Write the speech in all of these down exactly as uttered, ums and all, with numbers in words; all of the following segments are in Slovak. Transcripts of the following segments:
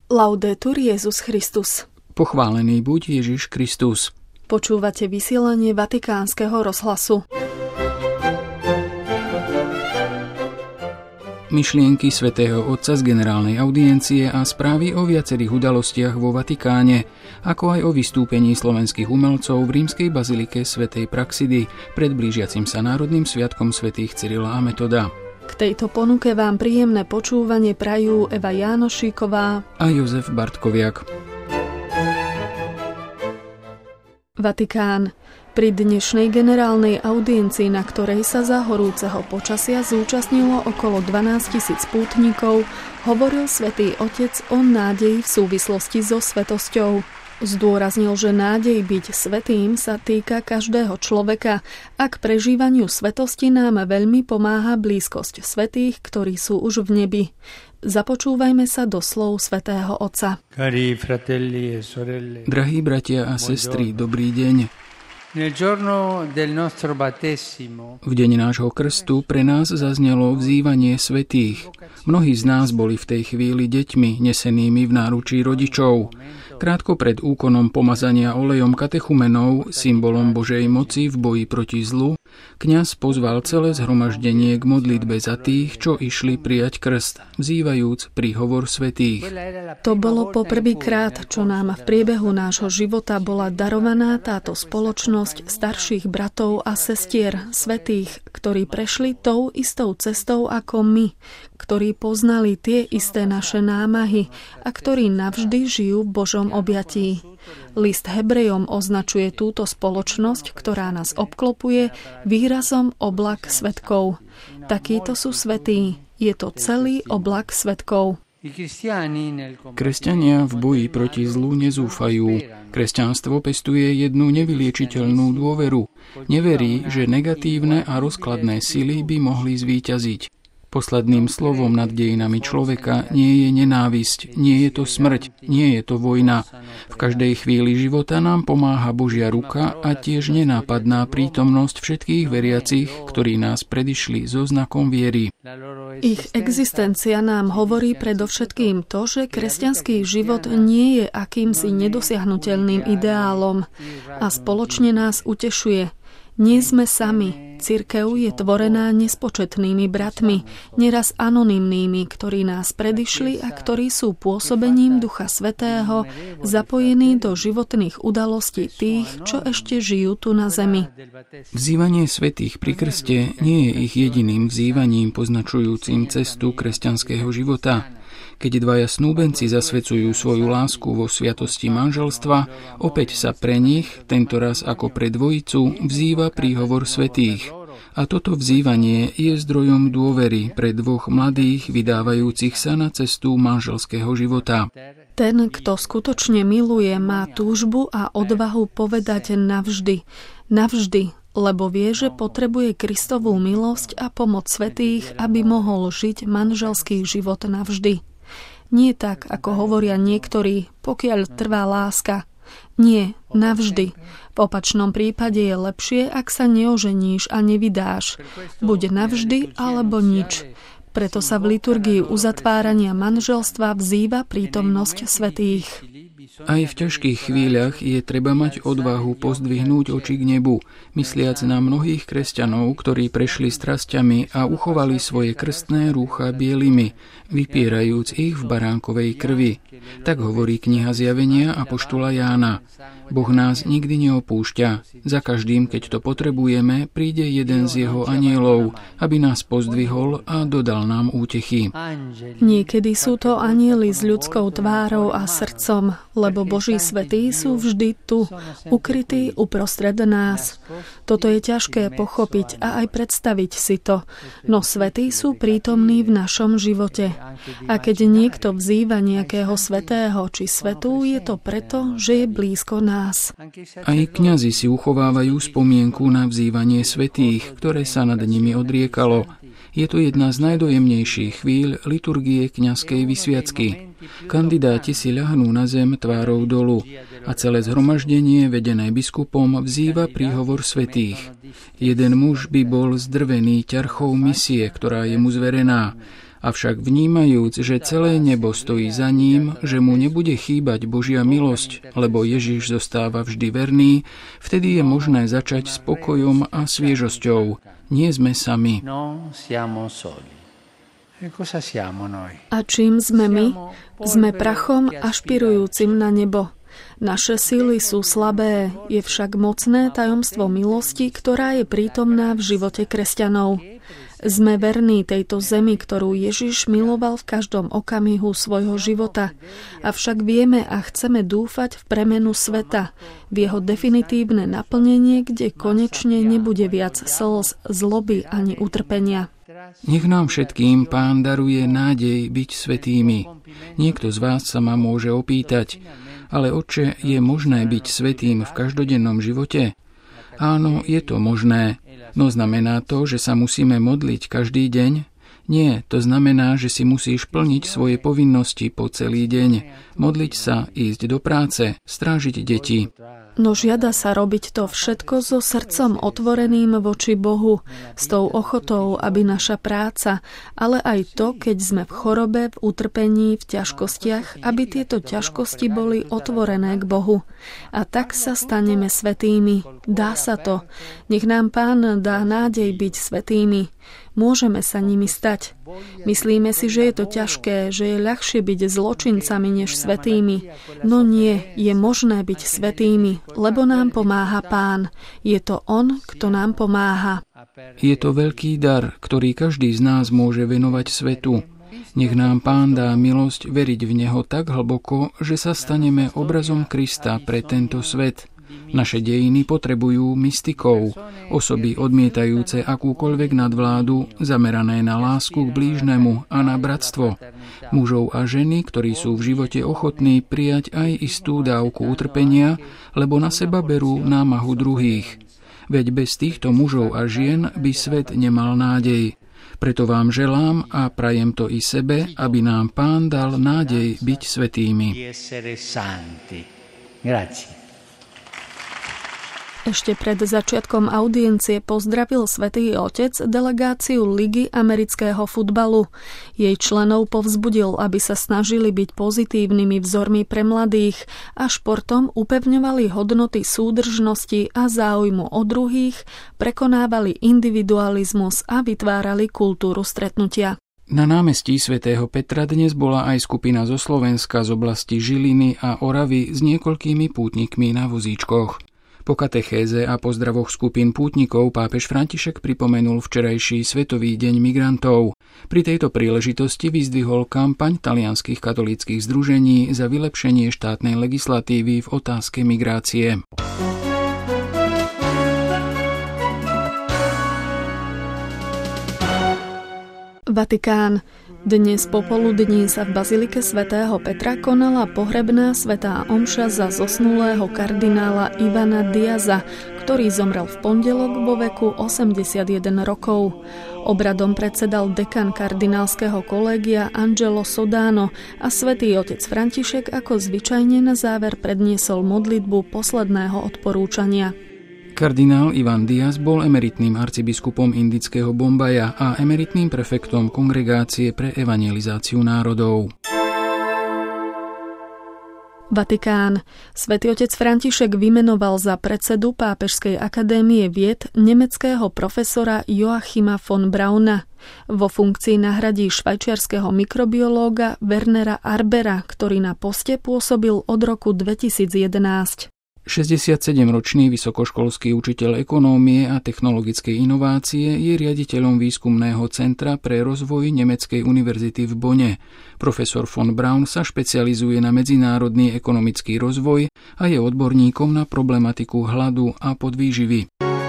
Laudetur Jesus Christus. Pochválený buď Ježiš Kristus. Počúvate vysielanie Vatikánskeho rozhlasu. Myšlienky svätého Otca z generálnej audiencie a správy o viacerých udalostiach vo Vatikáne, ako aj o vystúpení slovenských umelcov v rímskej bazilike svätej Praxidy pred blížiacim sa národným sviatkom svätých Cyrila a Metoda. K tejto ponuke vám príjemné počúvanie prajú Eva Jánošíková a Jozef Bartkoviak. Vatikán. Pri dnešnej generálnej audiencii, na ktorej sa za horúceho počasia zúčastnilo okolo dvanásť tisíc pútnikov, hovoril Svätý Otec o nádeji v súvislosti so svätosťou. Zdôraznil, že nádej byť svätým sa týka každého človeka a k prežívaniu svetosti nám veľmi pomáha blízkosť svätých, ktorí sú už v nebi. Započúvajme sa do slov Svätého Otca. Drahí bratia a sestry, dobrý deň. V deň nášho krstu pre nás zaznelo vzývanie svätých. Mnohí z nás boli v tej chvíli deťmi, nesenými v náručí rodičov. Krátko pred úkonom pomazania olejom katechumenov, symbolom Božej moci v boji proti zlu, kňaz pozval celé zhromaždenie k modlitbe za tých, čo išli prijať krst, vzývajúc príhovor svätých. To bolo poprvýkrát, čo nám v priebehu nášho života bola darovaná táto spoločnosť starších bratov a sestier, svätých, ktorí prešli tou istou cestou ako my, ktorí poznali tie isté naše námahy a ktorí navždy žijú v Božom objatí. List Hebrejom označuje túto spoločnosť, ktorá nás obklopuje, výrazom oblak svedkov. Takíto sú svätí. Je to celý oblak svedkov. Kresťania v boji proti zlu nezúfajú. Kresťanstvo pestuje jednu nevyliečiteľnú dôveru. Neverí, že negatívne a rozkladné sily by mohli zvíťaziť. Posledným slovom nad dejinami človeka nie je nenávisť, nie je to smrť, nie je to vojna. V každej chvíli života nám pomáha Božia ruka a tiež nenápadná prítomnosť všetkých veriacich, ktorí nás predišli so znakom viery. Ich existencia nám hovorí predovšetkým to, že kresťanský život nie je akýmsi nedosiahnuteľným ideálom a spoločne nás utešuje. Nie sme sami. Cirkev je tvorená nespočetnými bratmi, neraz anonymnými, ktorí nás predišli a ktorí sú pôsobením Ducha Svätého zapojení do životných udalostí tých, čo ešte žijú tu na zemi. Vzývanie svätých pri krste nie je ich jediným vzývaním poznačujúcim cestu kresťanského života. Keď dvaja snúbenci zasvedcujú svoju lásku vo sviatosti manželstva, opäť sa pre nich, tentoraz ako pre dvojicu, vzýva príhovor svätých. A toto vzývanie je zdrojom dôvery pre dvoch mladých, vydávajúcich sa na cestu manželského života. Ten, kto skutočne miluje, má túžbu a odvahu povedať navždy. Navždy, lebo vie, že potrebuje Kristovú milosť a pomoc svätých, aby mohol žiť manželský život navždy. Nie tak, ako hovoria niektorí, pokiaľ trvá láska. Nie, navždy. V opačnom prípade je lepšie, ak sa neoženíš a nevydáš. Buď navždy, alebo nič. Preto sa v liturgii uzatvárania manželstva vzýva prítomnosť svätých. Aj v ťažkých chvíľach je treba mať odvahu pozdvihnúť oči k nebu, mysliac na mnohých kresťanov, ktorí prešli strasťami a uchovali svoje krstné rúcha bielými, vypierajúc ich v baránkovej krvi. Tak hovorí kniha Zjavenia apoštola Jána. Boh nás nikdy neopúšťa. Za každým, keď to potrebujeme, príde jeden z jeho anjelov, aby nás pozdvihol a dodal nám útechy. Niekedy sú to anjeli s ľudskou tvárou a srdcom, lebo Boží svätí sú vždy tu, ukrytí uprostred nás. Toto je ťažké pochopiť a aj predstaviť si to, no svätí sú prítomní v našom živote. A keď niekto vzýva nejakého svätého či svätú, je to preto, že je blízko nás. Aj kňazi si uchovávajú spomienku na vzývanie svätých, ktoré sa nad nimi odriekalo. Je to jedna z najdojemnejších chvíľ liturgie kňazskej vysviacky. Kandidáti si ľahnú na zem tvárou dolu a celé zhromaždenie, vedené biskupom, vzýva príhovor svätých. Jeden muž by bol zdrvený ťarchou misie, ktorá je mu zverená. Avšak vnímajúc, že celé nebo stojí za ním, že mu nebude chýbať Božia milosť, lebo Ježiš zostáva vždy verný, vtedy je možné začať s pokojom a sviežosťou. Nie sme sami. A čím sme my? Sme prachom ašpirujúcim na nebo. Naše síly sú slabé, je však mocné tajomstvo milosti, ktorá je prítomná v živote kresťanov. Sme verní tejto zemi, ktorú Ježiš miloval v každom okamihu svojho života. Avšak vieme a chceme dúfať v premenu sveta, v jeho definitívne naplnenie, kde konečne nebude viac slz, zloby ani utrpenia. Nech nám všetkým Pán daruje nádej byť svätými. Niekto z vás sa ma môže opýtať, ale Otče, je možné byť svätým v každodennom živote? Áno, je to možné. No znamená to, že sa musíme modliť každý deň? Nie, to znamená, že si musíš plniť svoje povinnosti po celý deň. Modliť sa, ísť do práce, strážiť deti. No žiada sa robiť to všetko so srdcom otvoreným voči Bohu, s tou ochotou, aby naša práca, ale aj to, keď sme v chorobe, v utrpení, v ťažkostiach, aby tieto ťažkosti boli otvorené k Bohu. A tak sa staneme svätými. Dá sa to. Nech nám Pán dá nádej byť svätými. Môžeme sa nimi stať. Myslíme si, že je to ťažké, že je ľahšie byť zločincami než svätými. No nie, je možné byť svätými, lebo nám pomáha Pán. Je to On, kto nám pomáha. Je to veľký dar, ktorý každý z nás môže venovať svetu. Nech nám Pán dá milosť veriť v Neho tak hlboko, že sa staneme obrazom Krista pre tento svet. Naše dejiny potrebujú mystikov, osoby odmietajúce akúkoľvek nadvládu, zamerané na lásku k blížnemu a na bratstvo. Mužov a ženy, ktorí sú v živote ochotní prijať aj istú dávku utrpenia, lebo na seba berú námahu druhých. Veď bez týchto mužov a žien by svet nemal nádej. Preto vám želám a prajem to i sebe, aby nám Pán dal nádej byť svätými. Ešte pred začiatkom audiencie pozdravil Svätý Otec delegáciu Ligy amerického futbalu. Jej členov povzbudil, aby sa snažili byť pozitívnymi vzormi pre mladých a športom upevňovali hodnoty súdržnosti a záujmu o druhých, prekonávali individualizmus a vytvárali kultúru stretnutia. Na námestí svätého Petra dnes bola aj skupina zo Slovenska z oblasti Žiliny a Oravy s niekoľkými pútnikmi na vozíčkoch. Po katechéze a pozdravoch skupín pútnikov pápež František pripomenul včerajší Svetový deň migrantov. Pri tejto príležitosti vyzdvihol kampaň talianskych katolíckych združení za vylepšenie štátnej legislatívy v otázke migrácie. Vatikán. Dnes popoludní sa v bazilike svätého Petra konala pohrebná svätá omša za zosnulého kardinála Ivana Diaza, ktorý zomrel v pondelok vo veku osemdesiatjeden rokov. Obradom predsedal dekan kardinálskeho kolégia Angelo Sodano a Svätý Otec František ako zvyčajne na záver predniesol modlitbu posledného odporúčania. Kardinál Ivan Diaz bol emeritným arcibiskupom indického Bombaja a emeritným prefektom Kongregácie pre evangelizáciu národov. Vatikán. Svätý Otec František vymenoval za predsedu Pápežskej akadémie vied nemeckého profesora Joachima von Brauna. Vo funkcii nahradí švajčiarskeho mikrobiológa Wernera Arbera, ktorý na poste pôsobil od roku dvetisícjedenásť. šesťdesiatsedemročný vysokoškolský učiteľ ekonómie a technologickej inovácie je riaditeľom výskumného centra pre rozvoj Nemeckej univerzity v Bonne. Profesor von Braun sa špecializuje na medzinárodný ekonomický rozvoj a je odborníkom na problematiku hladu a podvýživy.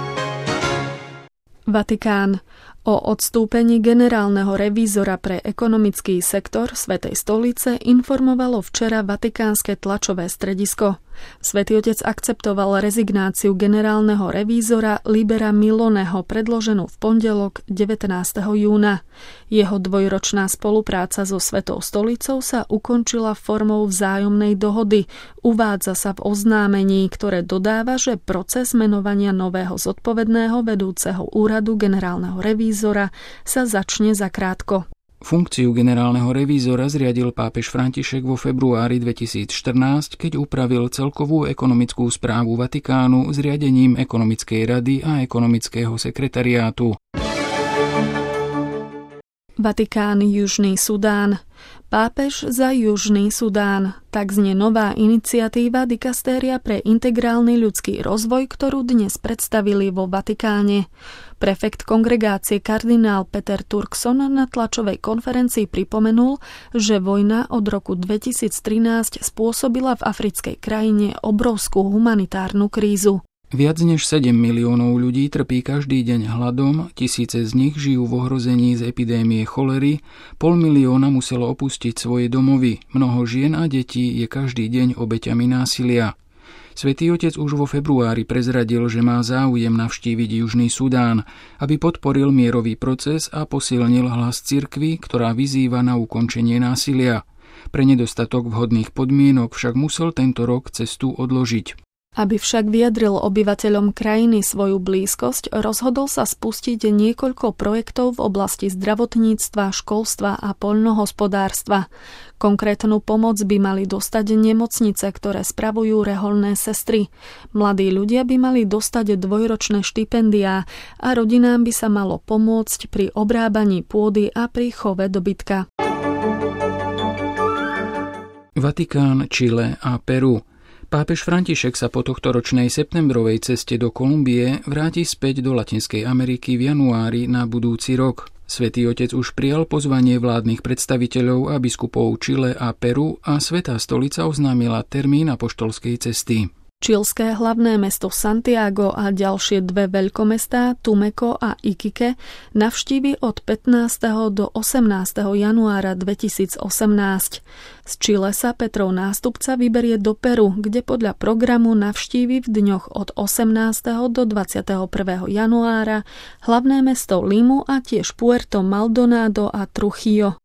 Vatikán. O odstúpení generálneho revízora pre ekonomický sektor Svätej stolice informovalo včera vatikánske tlačové stredisko. Svätý Otec akceptoval rezignáciu generálneho revízora Libera Miloneho predloženú v pondelok devätnásteho júna. Jeho dvojročná spolupráca so Svätou stolicou sa ukončila formou vzájomnej dohody. Uvádza sa v oznámení, ktoré dodáva, že proces menovania nového zodpovedného vedúceho úradu generálneho revízora sa začne zakrátko. Funkciu generálneho revízora zriadil pápež František vo februári dvetisícštrnásť, keď upravil celkovú ekonomickú správu Vatikánu zriadením ekonomickej rady a ekonomického sekretariátu. Vatikán, Južný Sudán. Pápež za Južný Sudán. Tak znie nová iniciatíva Dikastéria pre integrálny ľudský rozvoj, ktorú dnes predstavili vo Vatikáne. Prefekt kongregácie kardinál Peter Turkson na tlačovej konferencii pripomenul, že vojna od roku dvetisíctrinásť spôsobila v africkej krajine obrovskú humanitárnu krízu. Viac než sedem miliónov ľudí trpí každý deň hladom, tisíce z nich žijú v ohrození z epidémie cholery, pol milióna muselo opustiť svoje domovy, mnoho žien a detí je každý deň obeťami násilia. Svätý Otec už vo februári prezradil, že má záujem navštíviť Južný Sudán, aby podporil mierový proces a posilnil hlas cirkvi, ktorá vyzýva na ukončenie násilia. Pre nedostatok vhodných podmienok však musel tento rok cestu odložiť. Aby však vyjadril obyvateľom krajiny svoju blízkosť, rozhodol sa spustiť niekoľko projektov v oblasti zdravotníctva, školstva a poľnohospodárstva. Konkrétnu pomoc by mali dostať nemocnice, ktoré spravujú rehoľné sestry. Mladí ľudia by mali dostať dvojročné štipendiá a rodinám by sa malo pomôcť pri obrábaní pôdy a pri chove dobytka. Vatikán, Čile a Peru. Pápež František sa po tohtoročnej septembrovej ceste do Kolumbie vráti späť do Latinskej Ameriky v januári na budúci rok. Svätý Otec už prijal pozvanie vládnych predstaviteľov a biskupov Čile a Peru a Svätá stolica oznámila termín apoštolskej cesty. Čilské hlavné mesto Santiago a ďalšie dve veľkomestá Tumeco a Iquique navštívi od pätnásteho do osemnásteho januára dvetisícosemnásť. Z Čile sa Petrov nástupca vyberie do Peru, kde podľa programu navštívi v dňoch od osemnásteho do dvadsiateho prvého januára hlavné mesto Limu a tiež Puerto Maldonado a Trujillo.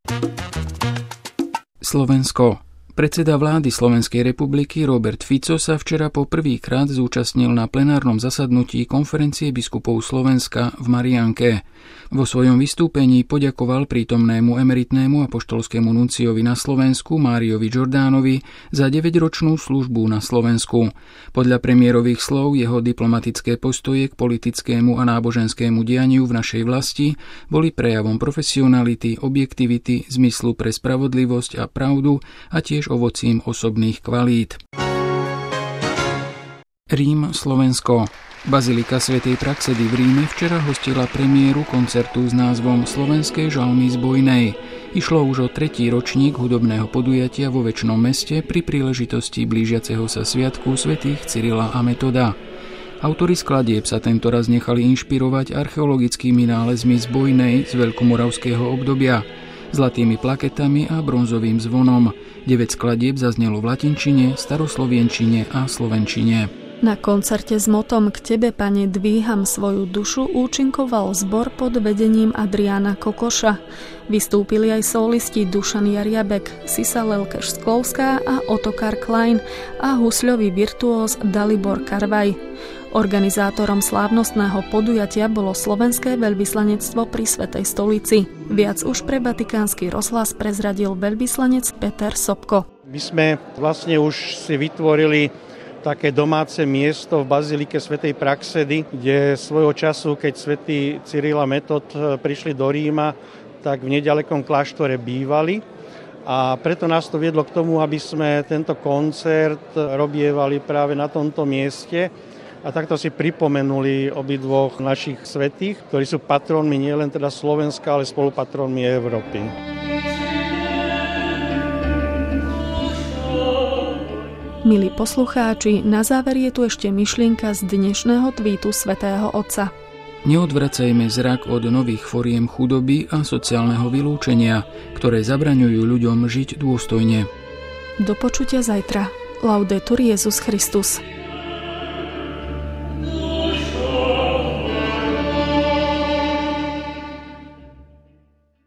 Slovensko. Predseda vlády Slovenskej republiky Robert Fico sa včera po prvýkrát zúčastnil na plenárnom zasadnutí konferencie biskupov Slovenska v Mariánke. Vo svojom vystúpení poďakoval prítomnému emeritnému apoštolskému nunciovi na Slovensku Máriovi Jordánovi za deväťročnú službu na Slovensku. Podľa premiérových slov jeho diplomatické postoje k politickému a náboženskému dianiu v našej vlasti boli prejavom profesionality, objektivity, zmyslu pre spravodlivosť a pravdu a tiež ovocím osobných kvalít. Rím, Slovensko. Bazilika svätej Praxedy v Ríme včera hostila premiéru koncertu s názvom Slovenské žalmy z Bojnej. Išlo už o tretí ročník hudobného podujatia vo Večnom meste pri príležitosti blížiaceho sa sviatku svätých Cyrila a Metoda. Autori skladieb sa tento raz nechali inšpirovať archeologickými nálezmi z Bojnej z veľkomoravského obdobia, zlatými plaketami a bronzovým zvonom. deväť skladieb zaznelo v latinčine, staroslovienčine a slovenčine. Na koncerte s motom K tebe, Pane, dvíham svoju dušu účinkoval zbor pod vedením Adriána Kokoša. Vystúpili aj solisti Dušan Jariabek, Sisa Lelkeš-Sklovská a Ottokar Klein a husľový virtuóz Dalibor Karvaj. Organizátorom slávnostného podujatia bolo Slovenské veľvyslanectvo pri Svätej stolici. Viac už pre Vatikánsky rozhlas prezradil veľvyslanec Peter Sobko. My sme vlastne už si vytvorili také domáce miesto v Bazilike svätej Praxedy, kde svojho času, keď svätý Cyril a Metod prišli do Ríma, tak v nedalekom kláštore bývali. A preto nás to viedlo k tomu, aby sme tento koncert robievali práve na tomto mieste. A takto si pripomenuli obidvoch našich svätých, ktorí sú patrónmi nielen teda Slovenska, ale spolupatrónmi Európy. Milí poslucháči, na záver je tu ešte myšlienka z dnešného tweetu svätého Otca. Neodvracajme zrak od nových foriem chudoby a sociálneho vylúčenia, ktoré zabraňujú ľuďom žiť dôstojne. Do počutia zajtra. Laudetur Jesus Christus.